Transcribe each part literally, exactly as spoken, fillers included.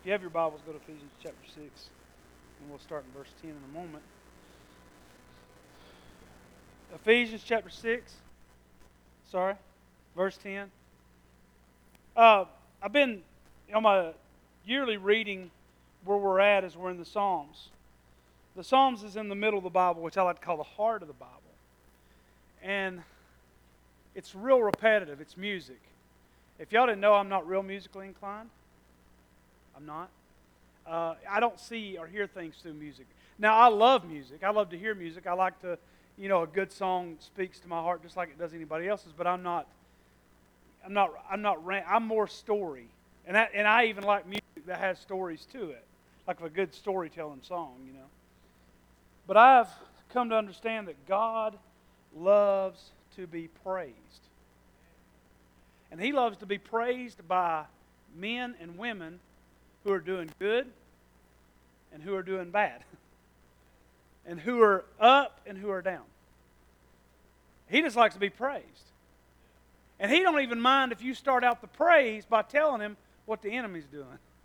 If you have your Bibles, go to Ephesians chapter six, and we'll start in verse ten in a moment. Ephesians chapter six, sorry, verse ten. Uh, I've been on my yearly reading. Where we're at is we're in the Psalms. The Psalms is in the middle of the Bible, which I like to call the heart of the Bible. And it's real repetitive. It's music. If y'all didn't know, I'm not real musically inclined. I'm not. Uh, I don't see or hear things through music. Now, I love music. I love to hear music. I like to, you know, a good song speaks to my heart just like it does anybody else's. But I'm not. I'm not. I'm not. I'm more story, and that, and I even like music that has stories to it, like a good storytelling song, you know. But I've come to understand that God loves to be praised. And He loves to be praised by men and women who are doing good and who are doing bad. And who are up and who are down. He just likes to be praised. And He don't even mind if you start out the praise by telling Him what the enemy's doing.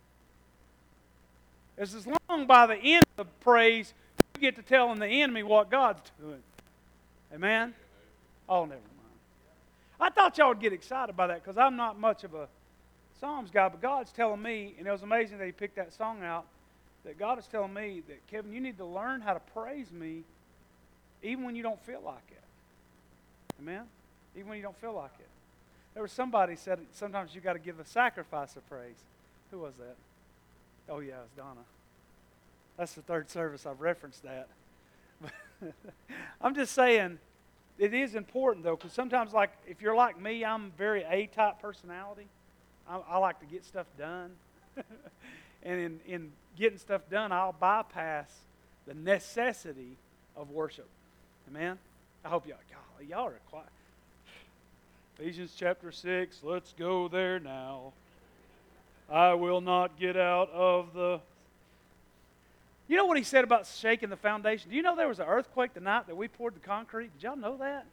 It's as long by the end of the praise you get to telling the enemy what God's doing. Amen? Oh, never mind. I thought y'all would get excited by that because I'm not much of a Psalms guy, but God's telling me, and it was amazing that He picked that song out, that God is telling me that, Kevin, you need to learn how to praise me even when you don't feel like it. Amen? Even when you don't feel like it. There was somebody said sometimes you got to give a sacrifice of praise. Who was that? Oh yeah, it's Donna. That's the third service I've referenced that. I'm just saying, it is important though, because sometimes, like, if you're like me, I'm very A-type personality. I, I like to get stuff done. And in, in getting stuff done, I'll bypass the necessity of worship. Amen? I hope y'all, golly, y'all are quiet. Ephesians chapter six, let's go there now. I will not get out of the... You know what he said about shaking the foundation? Do you know there was an earthquake the night that we poured the concrete? Did y'all know that?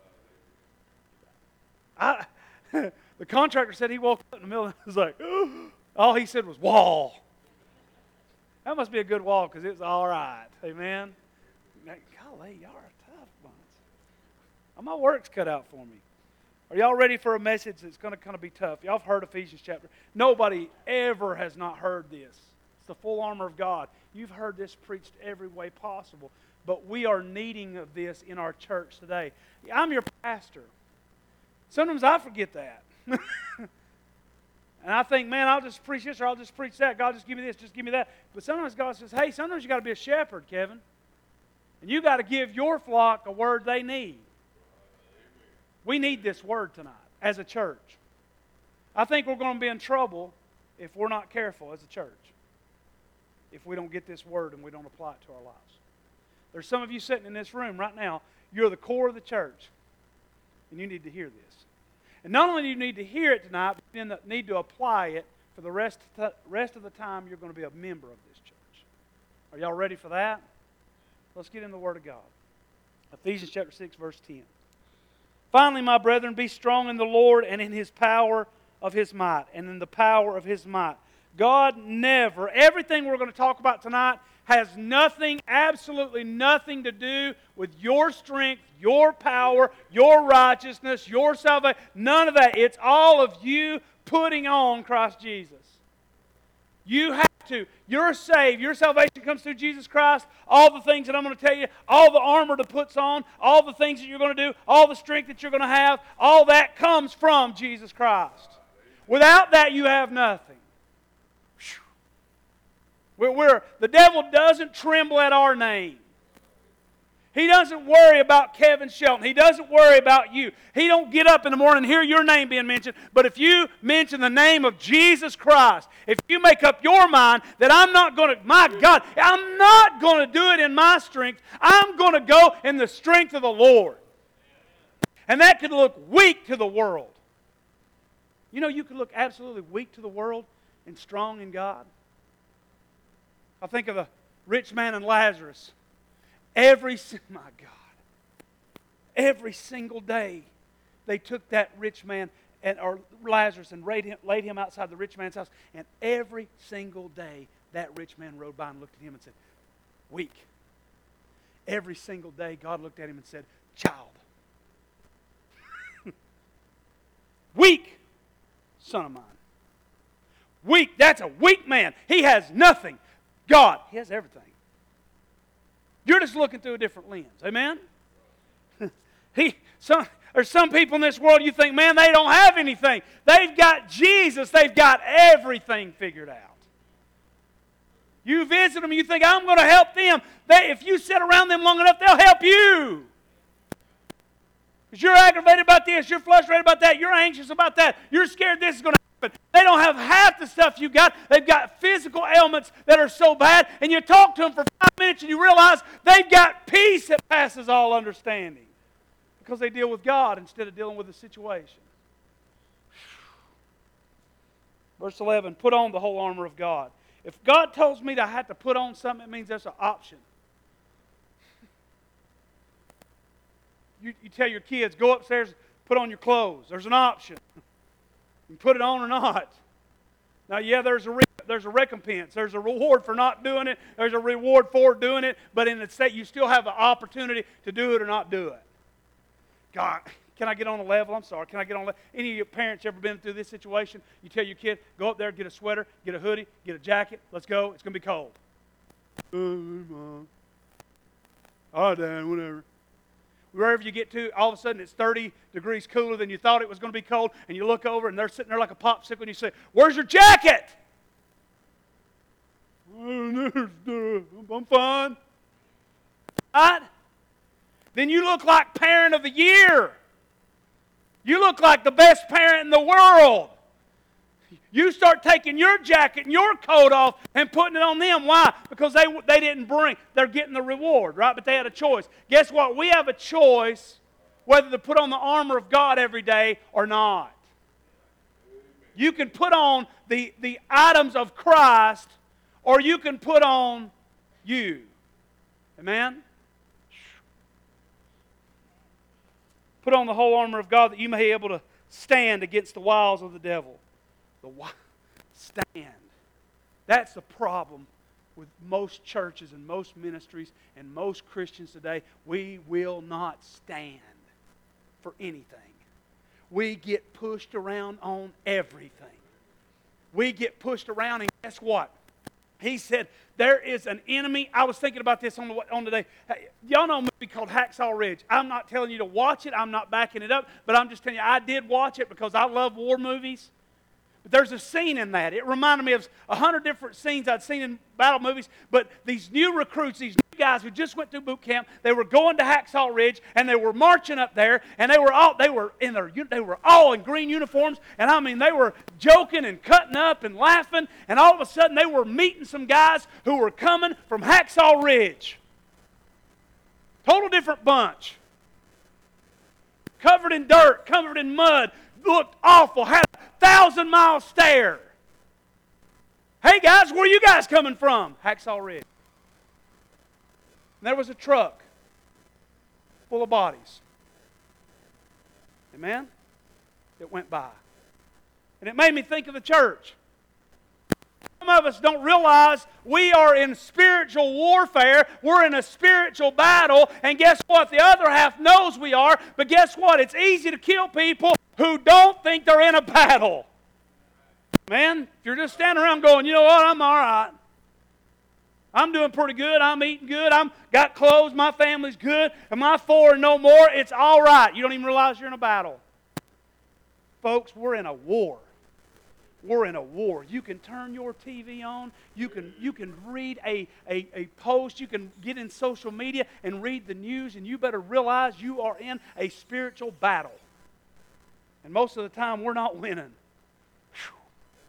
I, the contractor said he woke up in the middle and was like, all he said was wall. That must be a good wall because it's all right. Amen? Golly, y'all are tough ones. My work's cut out for me. Are y'all ready for a message that's going to kind of be tough? Y'all have heard Ephesians chapter. Nobody ever has not heard this. It's the full armor of God. You've heard this preached every way possible. But we are needing of this in our church today. I'm your pastor. Sometimes I forget that. And I think, man, I'll just preach this or I'll just preach that. God, just give me this, just give me that. But sometimes God says, hey, sometimes you got to be a shepherd, Kevin. And you got to give your flock a word they need. We need this word tonight as a church. I think we're going to be in trouble if we're not careful as a church. If we don't get this word and we don't apply it to our lives. There's some of you sitting in this room right now. You're the core of the church. And you need to hear this. And not only do you need to hear it tonight, but you need to apply it for the rest of the, rest of the time you're going to be a member of this church. Are y'all ready for that? Let's get in the Word of God. Ephesians chapter six, verse ten. Finally, my brethren, be strong in the Lord and in His power of His might. And in the power of His might. God never, everything we're going to talk about tonight has nothing, absolutely nothing to do with your strength, your power, your righteousness, your salvation. None of that. It's all of you putting on Christ Jesus. You have to. You're saved. Your salvation comes through Jesus Christ. All the things that I'm going to tell you, all the armor that puts on, all the things that you're going to do, all the strength that you're going to have, all that comes from Jesus Christ. Without that, you have nothing. We're, we're, the devil doesn't tremble at our name. He doesn't worry about Kevin Shelton. He doesn't worry about you. He don't get up in the morning and hear your name being mentioned. But if you mention the name of Jesus Christ, if you make up your mind that I'm not going to, my God, I'm not going to do it in my strength. I'm going to go in the strength of the Lord. And that could look weak to the world. You know, you could look absolutely weak to the world and strong in God. I think of the rich man and Lazarus. Every, my God, every single day they took that rich man and or Lazarus and laid him, laid him outside the rich man's house. And every single day, that rich man rode by and looked at him and said, weak. Every single day, God looked at him and said, child. Weak son of mine. Weak. That's a weak man. He has nothing. God, He has everything. You're just looking through a different lens. Amen? he, some, there's some people in this world you think, man, they don't have anything. They've got Jesus. They've got everything figured out. You visit them, you think, I'm going to help them. They, if you sit around them long enough, they'll help you. Because you're aggravated about this, you're frustrated about that, you're anxious about that, you're scared this is going to happen. They don't have half the stuff you got. They've got physical ailments that are so bad, and you talk to them for five minutes and you realize they've got peace that passes all understanding. Because they deal with God instead of dealing with the situation. Verse eleven, put on the whole armor of God. If God tells me that I have to put on something, it means there's an option. You, you tell your kids, go upstairs, put on your clothes. There's an option. You can put it on or not. Now, yeah, there's a, re- there's a recompense. There's a reward for not doing it. There's a reward for doing it. But in the state, you still have the opportunity to do it or not do it. God, can I get on a level? I'm sorry. Can I get on a level? Any of your parents ever been through this situation? You tell your kid, go up there, get a sweater, get a hoodie, get a jacket. Let's go. It's going to be cold. Uh, Mom. All right, Dad, whatever. Wherever you get to, all of a sudden it's thirty degrees cooler than you thought it was going to be cold, and you look over and they're sitting there like a popsicle, and you say, where's your jacket? I'm fine. Right? Then you look like parent of the year. You look like the best parent in the world. You start taking your jacket and your coat off and putting it on them. Why? Because they, they didn't bring. They're getting the reward, right? But they had a choice. Guess what? We have a choice whether to put on the armor of God every day or not. You can put on the, the items of Christ, or you can put on you. Amen? Put on the whole armor of God that you may be able to stand against the wiles of the devil. The stand. That's the problem with most churches and most ministries and most Christians today. We will not stand for anything. We get pushed around on everything. We get pushed around, and guess what? He said, there is an enemy. I was thinking about this on the on today. Hey, y'all know a movie called Hacksaw Ridge. I'm not telling you to watch it. I'm not backing it up. But I'm just telling you, I did watch it because I love war movies. But there's a scene in that. It reminded me of a hundred different scenes I'd seen in battle movies. But these new recruits, these new guys who just went through boot camp, they were going to Hacksaw Ridge, and they were marching up there, and they were all they were in their they were all in green uniforms, and I mean they were joking and cutting up and laughing, and all of a sudden they were meeting some guys who were coming from Hacksaw Ridge. Total different bunch. Covered in dirt, covered in mud, looked awful, had a thousand mile stare. Hey guys, where are you guys coming from? Hacksaw Ridge. And there was a truck full of bodies. Amen? It went by. And it made me think of the church. Some of us don't realize we are in spiritual warfare. We're in a spiritual battle. And guess what? The other half knows we are. But guess what? It's easy to kill people who don't think they're in a battle. Man, if you're just standing around going, you know what, I'm all right. I'm doing pretty good. I'm eating good. I'm got clothes. My family's good. Am I four and no more? It's all right. You don't even realize you're in a battle. Folks, we're in a war. We're in a war. You can turn your T V on. You can, you can read a, a, a post. You can get in social media and read the news, and you better realize you are in a spiritual battle. And most of the time, we're not winning. Whew.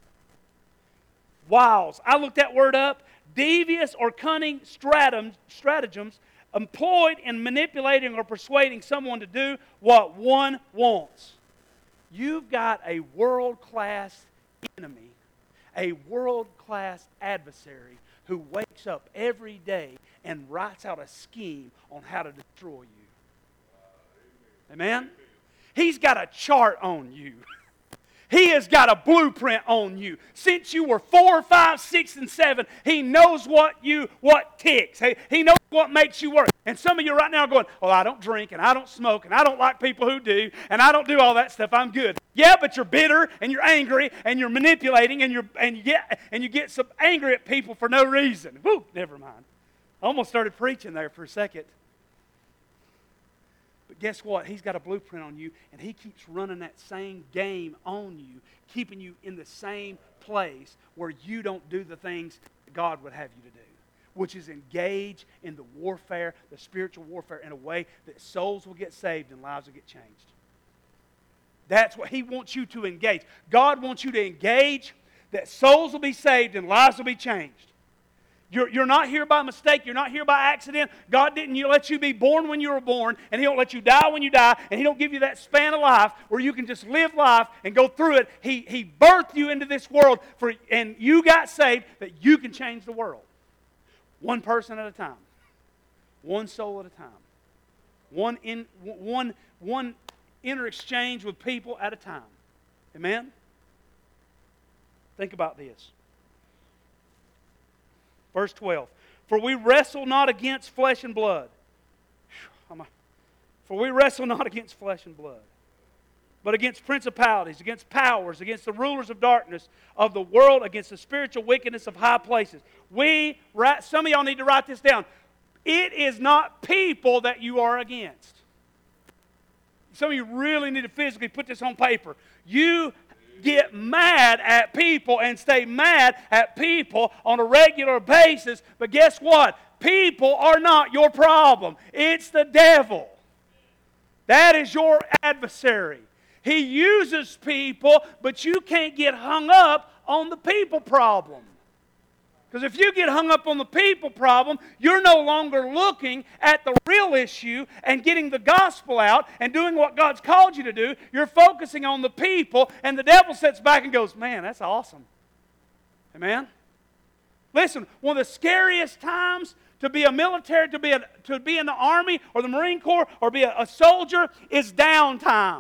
Wiles. I looked that word up. Devious or cunning stratagems, stratagems employed in manipulating or persuading someone to do what one wants. You've got a world-class enemy, a world-class adversary who wakes up every day and writes out a scheme on how to destroy you. Amen? He's got a chart on you. He has got a blueprint on you. Since you were four, five, six, and seven, He knows what you what ticks. He, he knows what makes you work. And some of you right now are going, well, I don't drink, and I don't smoke, and I don't like people who do, and I don't do all that stuff. I'm good. Yeah, but you're bitter, and you're angry, and you're manipulating, and you're and you get and you get some angry at people for no reason. Whew, never mind. I almost started preaching there for a second. But guess what? He's got a blueprint on you, and He keeps running that same game on you, keeping you in the same place where you don't do the things that God would have you to do, which is engage in the warfare, the spiritual warfare, in a way that souls will get saved and lives will get changed. That's what He wants you to engage. God wants you to engage that souls will be saved and lives will be changed. You're, you're not here by mistake. You're not here by accident. God didn't let you be born when you were born, and He don't let you die when you die, and He don't give you that span of life where you can just live life and go through it. He, he birthed you into this world, for, and you got saved that you can change the world. One person at a time. One soul at a time. One, in, one, one inner exchange with people at a time. Amen? Think about this. Verse twelve. For we wrestle not against flesh and blood. For we wrestle not against flesh and blood, but against principalities, against powers, against the rulers of darkness of the world, against the spiritual wickedness of high places. We, some of y'all need to write this down. It is not people that you are against. Some of you really need to physically put this on paper. You get mad at people and stay mad at people on a regular basis, but guess what? People are not your problem. It's the devil. That is your adversary. He uses people, but you can't get hung up on the people problem. Because if you get hung up on the people problem, you're no longer looking at the real issue and getting the gospel out and doing what God's called you to do. You're focusing on the people, and the devil sits back and goes, man, that's awesome. Amen? Listen, one of the scariest times to be a military, to be, a, to be in the Army or the Marine Corps or be a, a soldier is downtime.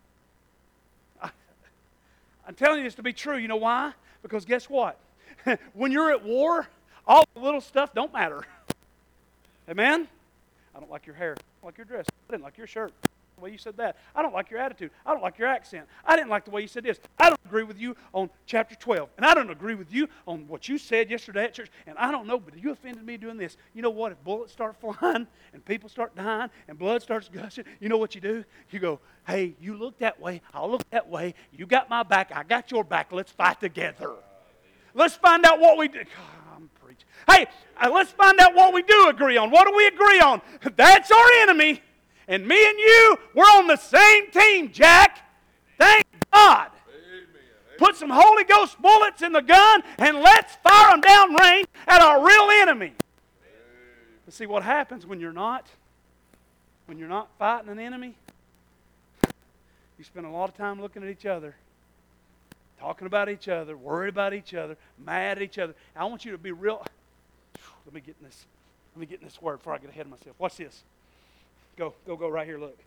I, I'm telling you this to be true. You know why? Because guess what? When you're at war, all the little stuff don't matter. Amen? I don't like your hair. I don't like your dress. I didn't like your shirt. The way you said that. I don't like your attitude. I don't like your accent. I didn't like the way you said this. I don't agree with you on chapter twelve. And I don't agree with you on what you said yesterday at church. And I don't know, but you offended me doing this. You know what? If bullets start flying and people start dying and blood starts gushing, you know what you do? You go, hey, you look that way. I'll look that way. You got my back. I got your back. Let's fight together. Let's find out what we do. God, I'm preaching. Hey, uh, let's find out what we do agree on. What do we agree on? That's our enemy. And me and you, we're on the same team, Jack. Thank God. Amen. Put some Holy Ghost bullets in the gun and let's fire them down range at our real enemy. But see what happens when you're not, when you're not fighting an enemy? You spend a lot of time looking at each other. Talking about each other, worried about each other, mad at each other. I want you to be real. Let me get in this. Let me get in this word before I get ahead of myself. Watch this. Go, go, go right here. Look.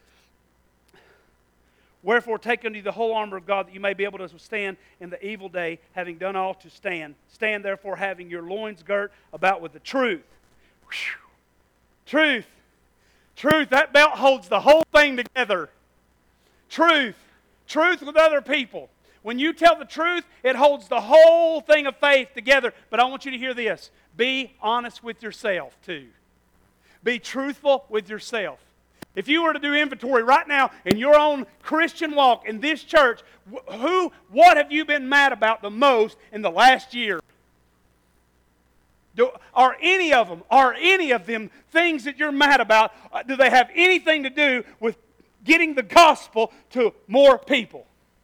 Wherefore, take unto you the whole armor of God, that you may be able to withstand in the evil day, having done all to stand. Stand therefore, having your loins girt about with the truth. Whew. Truth. Truth. That belt holds the whole thing together. Truth. Truth with other people. When you tell the truth, it holds the whole thing of faith together. But I want you to hear this. Be honest with yourself, too. Be truthful with yourself. If you were to do inventory right now in your own Christian walk in this church, who, what have you been mad about the most in the last year? Do, are any of them, are any of them things that you're mad about, uh, do they have anything to do with getting the gospel to more people?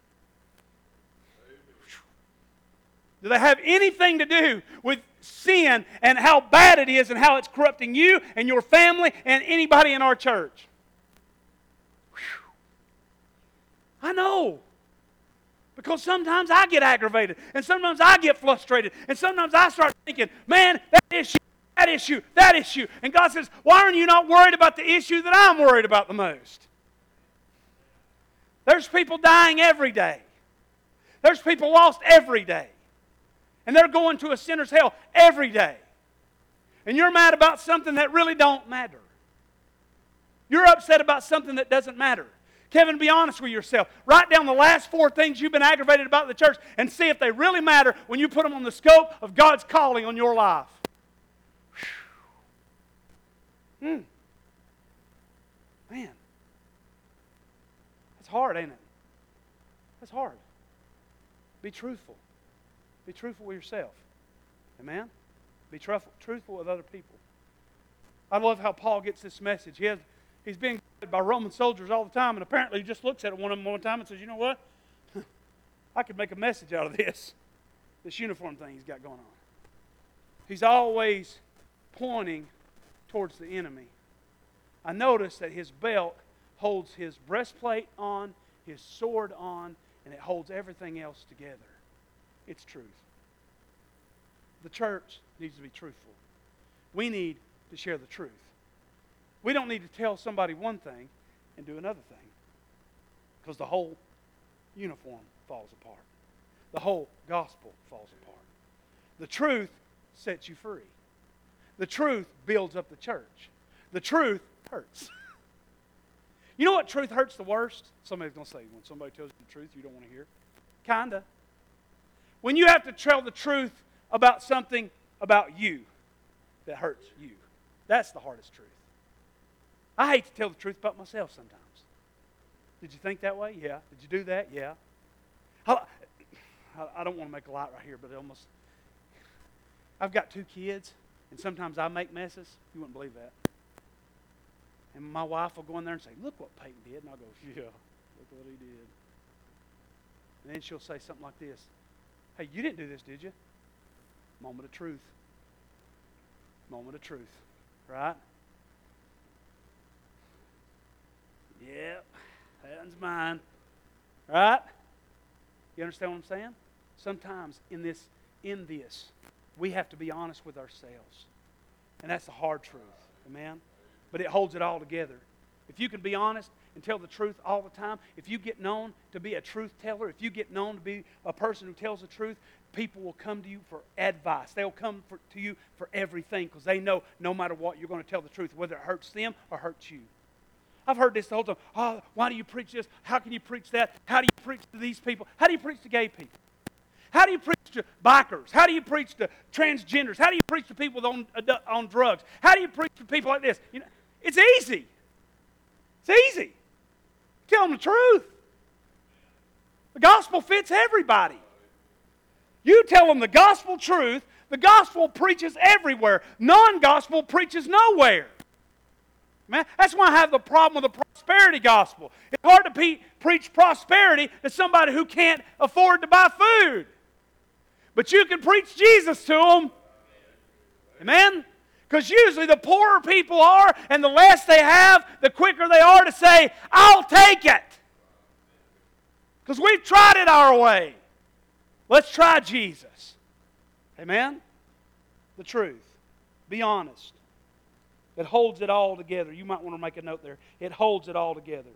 Do they have anything to do with sin and how bad it is and how it's corrupting you and your family and anybody in our church? Whew. I know. Because sometimes I get aggravated and sometimes I get frustrated and sometimes I start thinking, man, that issue, that issue, that issue. And God says, why aren't you not worried about the issue that I'm worried about the most? There's people dying every day. There's people lost every day. And they're going to a sinner's hell every day. And you're mad about something that really don't matter. You're upset about something that doesn't matter. Kevin, be honest with yourself. Write down the last four things you've been aggravated about in the church and see if they really matter when you put them on the scope of God's calling on your life. Hmm. Man. That's hard, ain't it? That's hard. Be truthful. Be truthful with yourself. Amen? Be truthful, truthful with other people. I love how Paul gets this message. He has, he's being guided by Roman soldiers all the time, and apparently he just looks at one of them one time and says, you know what? I could make a message out of this. This uniform thing he's got going on. He's always pointing towards the enemy. I notice that his belt holds his breastplate on, his sword on, and it holds everything else together. It's truth. The church needs to be truthful. We need to share the truth. We don't need to tell somebody one thing and do another thing, because the whole uniform falls apart. The whole gospel falls apart. The truth sets you free. The truth builds up the church. The truth hurts. You know what truth hurts the worst? Somebody's going to say, when somebody tells you the truth you don't want to hear. Kinda. When you have to tell the truth about something about you that hurts you. That's the hardest truth. I hate to tell the truth about myself sometimes. Did you think that way? Yeah. Did you do that? Yeah. I, I don't want to make a light right here, but it almost... I've got two kids, and sometimes I make messes. You wouldn't believe that. And my wife will go in there and say, look what Peyton did. And I'll go, yeah, look what he did. And then she'll say something like this. Hey, you didn't do this, did you? Moment of truth. Moment of truth. Right? Yep, that one's mine. Right? You understand what I'm saying? Sometimes in this, in this, we have to be honest with ourselves. And that's the hard truth. Amen? But it holds it all together. If you can be honest and tell the truth all the time, if you get known to be a truth teller, if you get known to be a person who tells the truth, people will come to you for advice. They'll come for, to you for everything, because they know no matter what, you're going to tell the truth, whether it hurts them or hurts you. I've heard this the whole time. Oh, why do you preach this? How can you preach that? How do you preach to these people? How do you preach to gay people? How do you preach to bikers? How do you preach to transgenders? How do you preach to people on, on drugs? How do you preach to people like this? You know, it's easy. It's easy. Tell them the truth. The gospel fits everybody. You tell them the gospel truth. The gospel preaches everywhere. Non-gospel preaches nowhere. Man, that's why I have the problem with the prosperity gospel. It's hard to pe- preach prosperity to somebody who can't afford to buy food. But you can preach Jesus to them. Amen? Because usually the poorer people are and the less they have, the quicker they are to say, I'll take it. Because we've tried it our way. Let's try Jesus. Amen? The truth. Be honest. It holds it all together. You might want to make a note there. It holds it all together.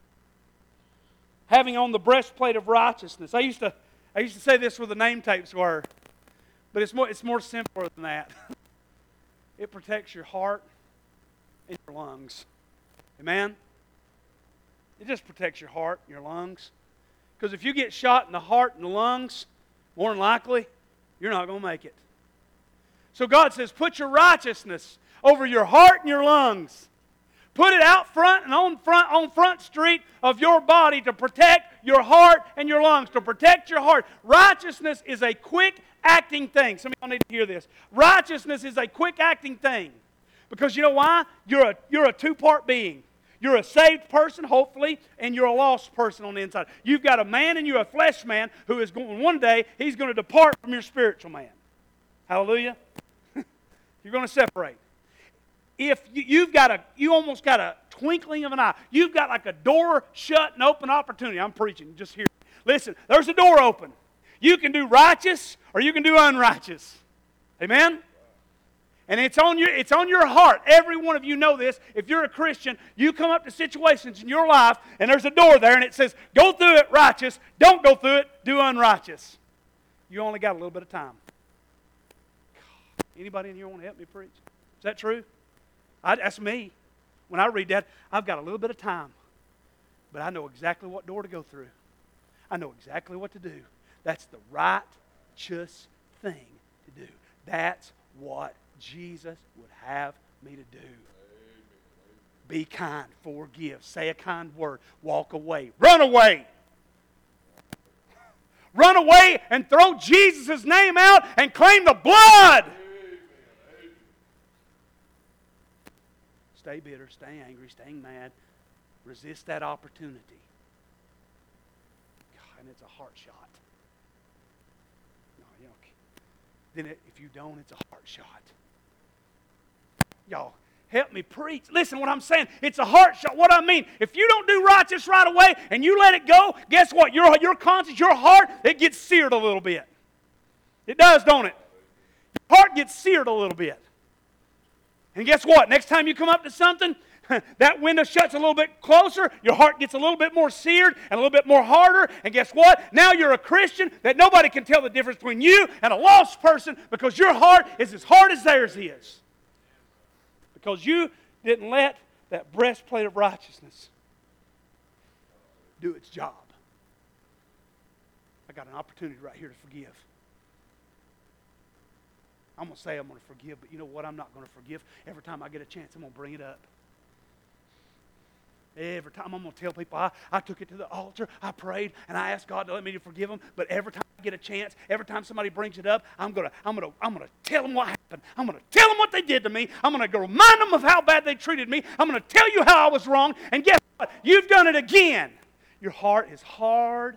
Having on the breastplate of righteousness. I used to, I used to say this where the name tapes were, but it's more, it's more simpler than that. It protects your heart and your lungs. Amen? It just protects your heart and your lungs. Because if you get shot in the heart and the lungs, more than likely, you're not going to make it. So God says, put your righteousness over your heart and your lungs. Put it out front and on front on front street of your body to protect your heart and your lungs, to protect your heart. Righteousness is a quick acting thing. Some of y'all need to hear this. Righteousness is a quick acting thing. Because you know why? You're a, you're a two-part being. You're a saved person, hopefully, and you're a lost person on the inside. You've got a man and you're a flesh man who is going, one day, he's going to depart from your spiritual man. Hallelujah. You're going to separate. If you, you've got a, you almost got a twinkling of an eye. You've got like a door shut and open opportunity. I'm preaching, just hear me. Listen, there's a door open. You can do righteous or you can do unrighteous. Amen? And it's on your, it's on your heart. Every one of you know this. If you're a Christian, you come up to situations in your life, and there's a door there, and it says, go through it righteous. Don't go through it, do unrighteous. You only got a little bit of time. Anybody in here want to help me preach? Is that true? I, that's me. When I read that, I've got a little bit of time. But I know exactly what door to go through. I know exactly what to do. That's the righteous thing to do. That's what Jesus would have me to do. Be kind, forgive, say a kind word, walk away, run away. Run away and throw Jesus' name out and claim the blood. Stay bitter, stay angry, staying mad. Resist that opportunity. God, and it's a heart shot. No, you know, then it, if you don't, it's a heart shot. Y'all, help me preach. Listen what I'm saying. It's a heart shot. What I mean, if you don't do righteous right away and you let it go, guess what? Your, your conscience, your heart, it gets seared a little bit. It does, don't it? Your heart gets seared a little bit. And guess what? Next time you come up to something, that window shuts a little bit closer, your heart gets a little bit more seared and a little bit more harder, and guess what? Now you're a Christian that nobody can tell the difference between you and a lost person because your heart is as hard as theirs is. Because you didn't let that breastplate of righteousness do its job. I got an opportunity right here to forgive. I'm going to say I'm going to forgive, but you know what? I'm not going to forgive. Every time I get a chance, I'm going to bring it up. Every time I'm going to tell people, I, I took it to the altar, I prayed, and I asked God to let me to forgive them. But every time I get a chance, every time somebody brings it up, I'm going to I'm going to, I'm going to tell them what happened. I'm going to tell them what they did to me. I'm going to go remind them of how bad they treated me. I'm going to tell you how I was wrong. And guess what? You've done it again. Your heart is hard.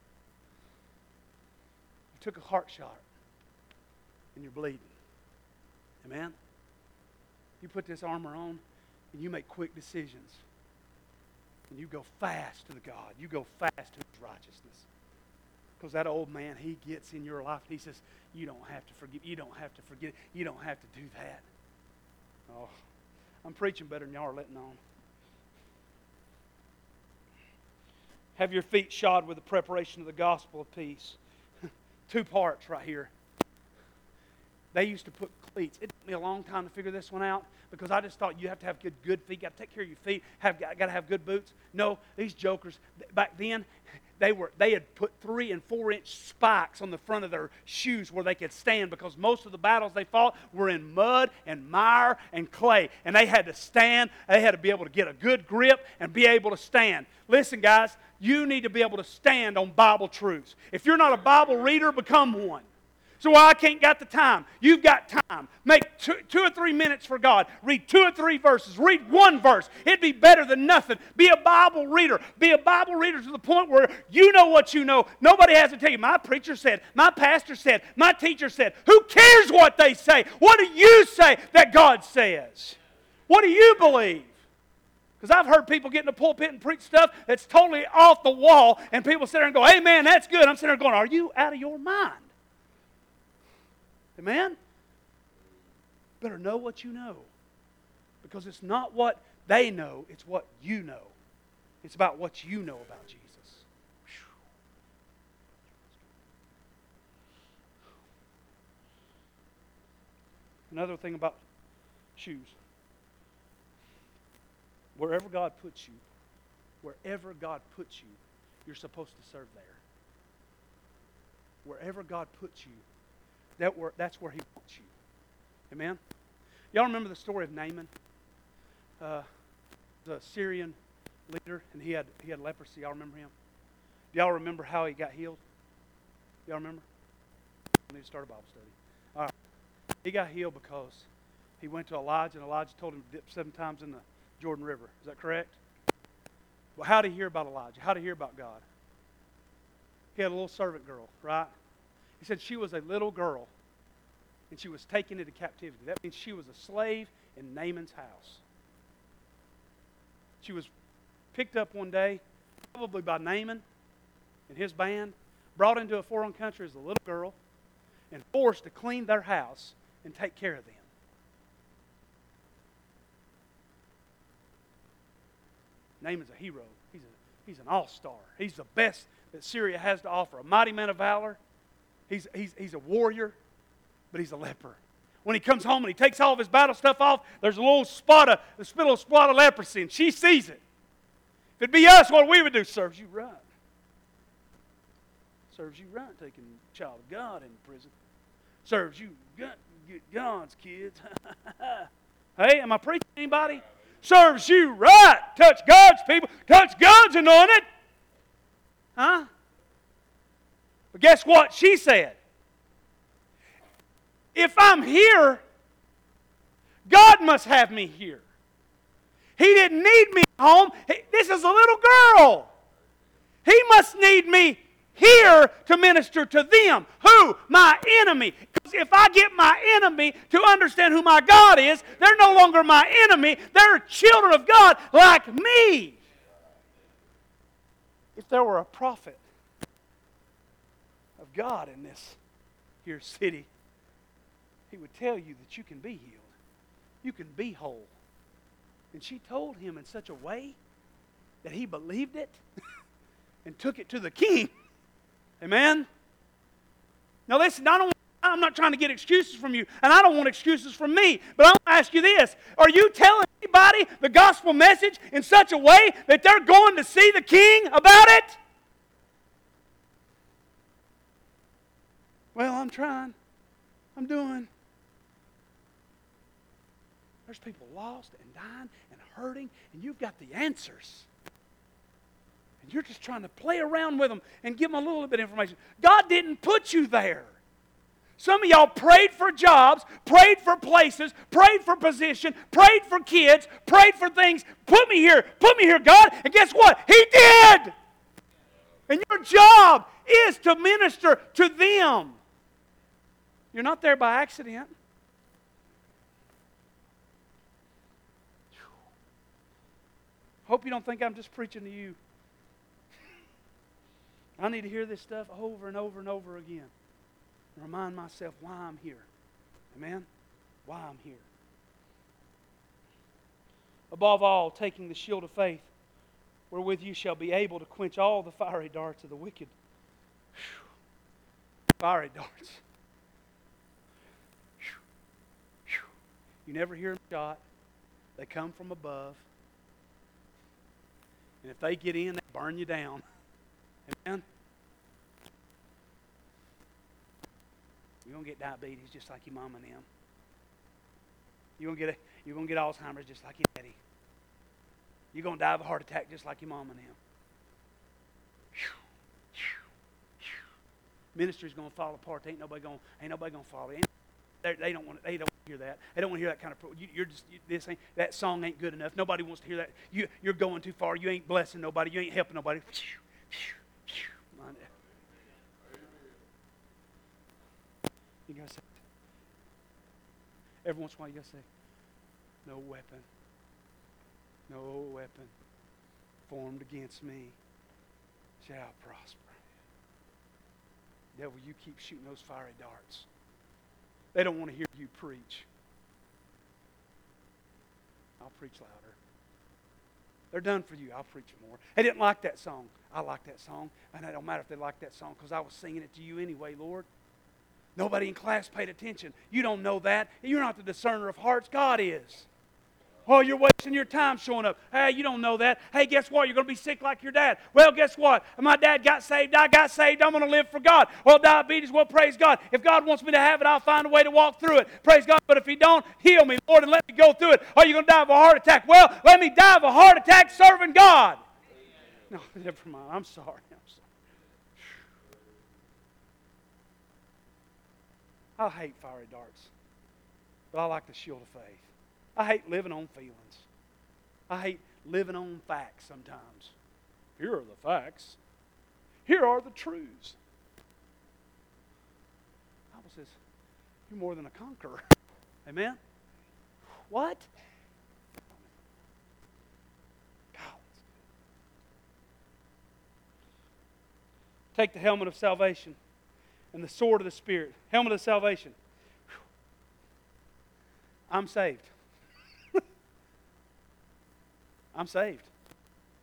You took a heart shot, and you're bleeding. Amen? You put this armor on, and you make quick decisions. And you go fast to the God. You go fast to His righteousness. Because that old man, he gets in your life, and he says, you don't have to forgive. You don't have to forget. You don't have to do that. Oh, I'm preaching better than y'all are letting on. Have your feet shod with the preparation of the gospel of peace. Two parts right here. They used to put cleats. It took me a long time to figure this one out because I just thought you have to have good, good feet. You got to take care of your feet. Have got to have good boots. No, these jokers back then they were they had put three and four inch spikes on the front of their shoes where they could stand because most of the battles they fought were in mud and mire and clay, and they had to stand. They had to be able to get a good grip and be able to stand. Listen, guys, you need to be able to stand on Bible truths. If you're not a Bible reader, become one. So well, I can't got the time. You've got time. Make two, two or three minutes for God. Read two or three verses. Read one verse. It'd be better than nothing. Be a Bible reader. Be a Bible reader to the point where you know what you know. Nobody has to tell you. My preacher said. My pastor said. My teacher said. Who cares what they say? What do you say that God says? What do you believe? Because I've heard people get in the pulpit and preach stuff that's totally off the wall, and people sit there and go, hey man, that's good. I'm sitting there going, are you out of your mind? Amen? Better know what you know. Because it's not what they know, it's what you know. It's about what you know about Jesus. Whew. Another thing about shoes. Wherever God puts you, wherever God puts you, you're supposed to serve there. Wherever God puts you, That where, that's where He wants you. Amen? Y'all remember the story of Naaman? Uh, the Syrian leader, and he had he had leprosy. Y'all remember him? Do y'all remember how he got healed? Y'all remember? I need to start a Bible study. All right. He got healed because he went to Elijah, and Elijah told him to dip seven times in the Jordan River. Is that correct? Well, how did he hear about Elijah? How did he hear about God? He had a little servant girl, right? He said she was a little girl, and she was taken into captivity. That means she was a slave in Naaman's house. She was picked up one day, probably by Naaman and his band, brought into a foreign country as a little girl, and forced to clean their house and take care of them. Naaman's a hero. He's, a, he's an all-star. He's the best that Syria has to offer. A mighty man of valor. He's, he's, he's a warrior, but he's a leper. When he comes home and he takes all of his battle stuff off, there's a little spot of, a little spot of leprosy, and she sees it. If it'd be us, what we would do, serves you right. Serves you right taking a child of God in prison. Serves you God's kids. Hey, am I preaching to anybody? Serves you right. Touch God's people. Touch God's anointed. Huh? But guess what she said? If I'm here, God must have me here. He didn't need me home. This is a little girl. He must need me here to minister to them. Who? My enemy. Because if I get my enemy to understand who my God is, they're no longer my enemy. They're children of God like me. If there were a prophet of God in this here city, he would tell you that you can be healed. You can be whole. And she told him in such a way that he believed it and took it to the king. Amen? Now listen, I don't, I'm not trying to get excuses from you, and I don't want excuses from me, but I want to ask you this. Are you telling anybody the gospel message in such a way that they're going to see the king about it? Well, I'm trying. I'm doing. There's people lost and dying and hurting, and you've got the answers. And you're just trying to play around with them and give them a little bit of information. God didn't put you there. Some of y'all prayed for jobs, prayed for places, prayed for position, prayed for kids, prayed for things. Put me here, put me here, God. And guess what? He did. And your job is to minister to them. You're not there by accident. Hope you don't think I'm just preaching to you. I need to hear this stuff over and over and over again. And remind myself why I'm here. Amen? Why I'm here. Above all, taking the shield of faith, wherewith you shall be able to quench all the fiery darts of the wicked. Whew. Fiery darts. Whew. Whew. You never hear them shot. They come from above. And if they get in, they burn you down. Amen? You're going to get diabetes just like your mama and them. You're going to get a, you're going to get Alzheimer's just like your daddy. You're going to die of a heart attack just like your mama and them. Ministry's going to fall apart. Ain't nobody going. Ain't nobody going to follow you. They, they don't want. They don't want to hear that. They don't want to hear that kind of. You, you're just. You, this ain't. That song ain't good enough. Nobody wants to hear that. You, you're going too far. You ain't blessing nobody. You ain't helping nobody. You gotta say. Every once in a while, you gotta say, "No weapon, no weapon formed against me shall prosper." Devil, you keep shooting those fiery darts. They don't want to hear you preach. I'll preach louder. They're done for you. I'll preach more. They didn't like that song. I like that song. And it don't matter if they like that song because I was singing it to you anyway, Lord. Nobody in class paid attention. You don't know that. You're not the discerner of hearts. God is. Oh, you're wasting your time showing up. Hey, you don't know that. Hey, guess what? You're going to be sick like your dad. Well, guess what? My dad got saved. I got saved. I'm going to live for God. Well, diabetes, well, praise God. If God wants me to have it, I'll find a way to walk through it. Praise God. But if He don't, heal me, Lord, and let me go through it. Are you going to die of a heart attack? Well, let me die of a heart attack serving God. No, never mind. I'm sorry. I'm sorry. I hate fiery darts, but I like the shield of faith. I hate living on feelings. I hate living on facts sometimes. Here are the facts. Here are the truths. The Bible says, you're more than a conqueror. Amen? What? God. Take the helmet of salvation and the sword of the Spirit. Helmet of salvation. I'm saved. I'm saved.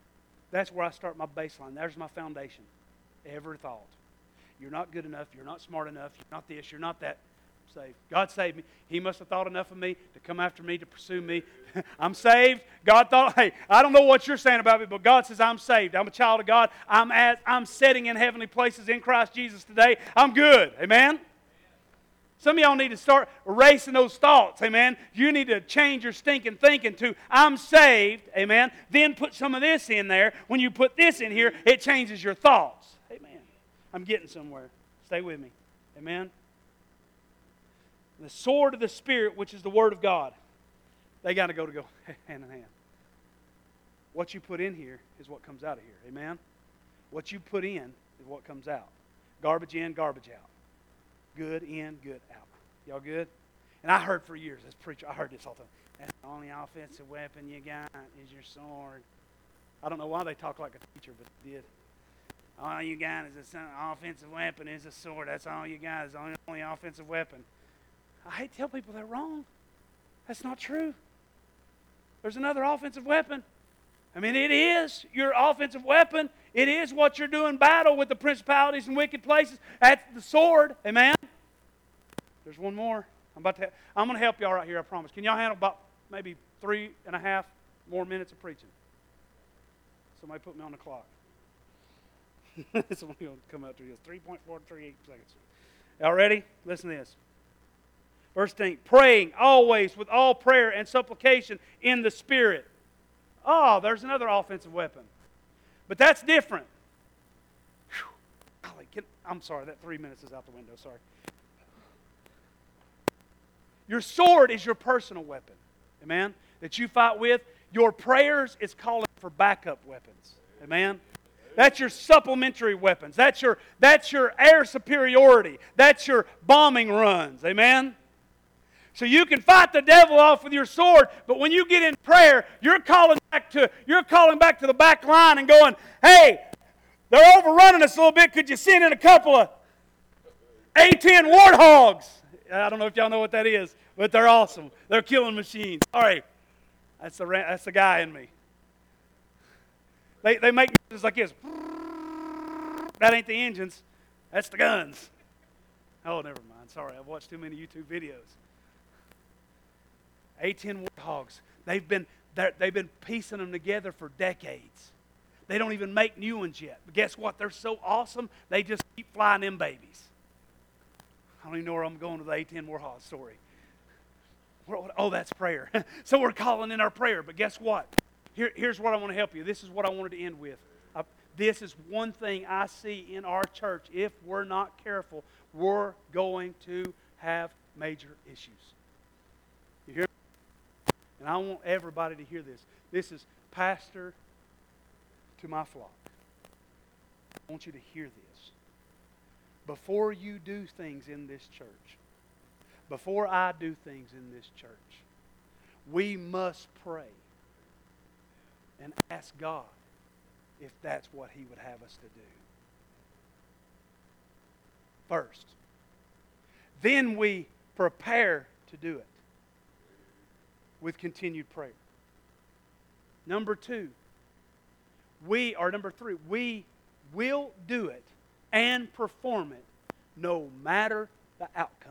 That's where I start my baseline. There's my foundation. Every thought. You're not good enough. You're not smart enough. You're not this. You're not that. I'm saved. God saved me. He must have thought enough of me to come after me, to pursue me. I'm saved. God thought, hey, I don't know what you're saying about me, but God says I'm saved. I'm a child of God. I'm at, I'm sitting in heavenly places in Christ Jesus today. I'm good. Amen? Some of y'all need to start erasing those thoughts, amen. You need to change your stinking thinking to, I'm saved, amen. Then put some of this in there. When you put this in here, it changes your thoughts. Amen. I'm getting somewhere. Stay with me. Amen. The sword of the Spirit, which is the Word of God, they got to go to go hand in hand. What you put in here is what comes out of here. Amen. What you put in is what comes out. Garbage in, garbage out. Good in, good out. Y'all good? And I heard for years, as preacher, I heard this all the time. That's the only offensive weapon you got is your sword. I don't know why they talk like a teacher, but they did. All you got is an offensive weapon is a sword. That's all you got is the only, only offensive weapon. I hate to tell people they're wrong. That's not true. There's another offensive weapon. I mean, it is your offensive weapon. It is what you're doing battle with the principalities and wicked places. That's the sword. Amen? There's one more. I'm about to. I'm going to help y'all right here, I promise. Can y'all handle about maybe three and a half more minutes of preaching? Somebody put me on the clock. Somebody's going to come out to this. three point four three eight seconds. Y'all ready? Listen to this. Verse ten. Praying always with all prayer and supplication in the Spirit. Oh, there's another offensive weapon. But that's different. Golly, can, I'm sorry, that three minutes is out the window. Sorry. Your sword is your personal weapon. Amen? That you fight with. Your prayers is calling for backup weapons. Amen? That's your supplementary weapons. That's your, that's your air superiority. That's your bombing runs. Amen? So you can fight the devil off with your sword, but when you get in prayer, you're calling back to you're calling back to the back line and going, hey, they're overrunning us a little bit. Could you send in a couple of A ten Warthogs? I don't know if y'all know what that is, but they're awesome. They're killing machines. All right, that's the that's the guy in me. They they make noises like this. That ain't the engines. That's the guns. Oh, never mind. Sorry, I've watched too many YouTube videos. A ten Warthogs. They've been they've been piecing them together for decades. They don't even make new ones yet. But guess what? They're so awesome, they just keep flying them babies. I don't even know where I'm going with the A ten Warthog story. Oh, that's prayer. So we're calling in our prayer. But guess what? Here, here's what I want to help you. This is what I wanted to end with. I, this is one thing I see in our church. If we're not careful, we're going to have major issues. You hear me? And I want everybody to hear this. This is pastor to my flock. I want you to hear this. Before you do things in this church, before I do things in this church, we must pray and ask God if that's what He would have us to do. First. Then we prepare to do it with continued prayer. Number two, we, or number three, we will do it and perform it no matter the outcome.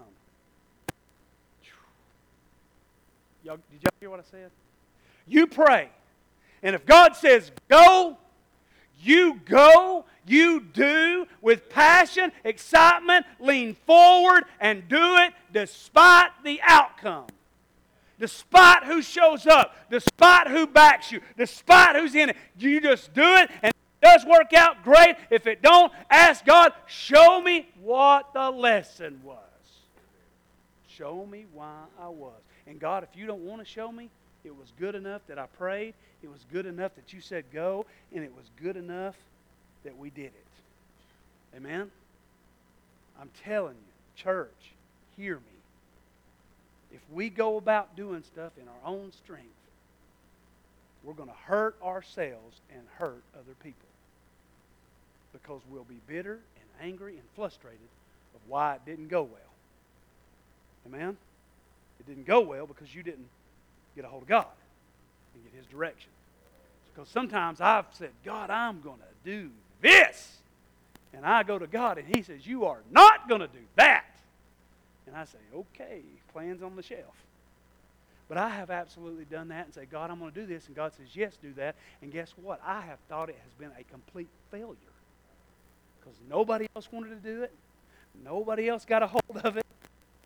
Y'all, did y'all hear what I said? You pray. And if God says go, you go, you do with passion, excitement, lean forward and do it despite the outcome. Despite who shows up, despite who backs you, despite who's in it, you just do it, and if it does work out, great. If it don't, ask God, show me what the lesson was. Show me why I was. And God, if you don't want to show me, it was good enough that I prayed, it was good enough that you said go, and it was good enough that we did it. Amen? I'm telling you, church, hear me. If we go about doing stuff in our own strength, we're going to hurt ourselves and hurt other people. Because we'll be bitter and angry and frustrated of why it didn't go well. Amen? It didn't go well because you didn't get a hold of God and get His direction. So Because sometimes I've said, God, I'm going to do this. And I go to God and He says, you are not going to do that. And I say, okay, plans on the shelf. But I have absolutely done that and say, God, I'm going to do this. And God says, yes, do that. And guess what? I have thought it has been a complete failure. Because nobody else wanted to do it. Nobody else got a hold of it.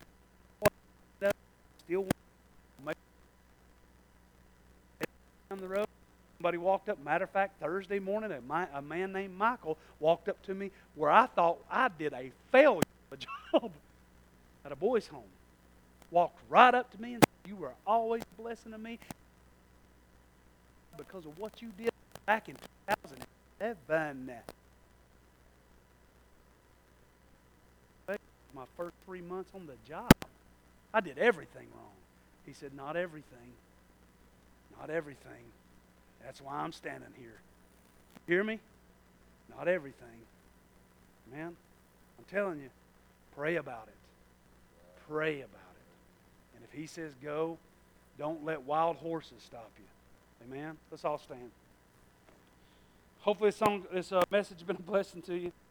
Still want to down the road. Somebody walked up. Matter of fact, Thursday morning, a, my, a man named Michael walked up to me where I thought I did a failure of a job at a boys' home. Walked right up to me and said, you were always a blessing to me because of what you did back in two thousand seven. My first three months on the job, I did everything wrong. He said, not everything. Not everything. That's why I'm standing here. Hear me? Not everything. Man, I'm telling you, pray about it. Pray about it. And if He says go, don't let wild horses stop you. Amen? Let's all stand. Hopefully this, song, this uh, message has been a blessing to you.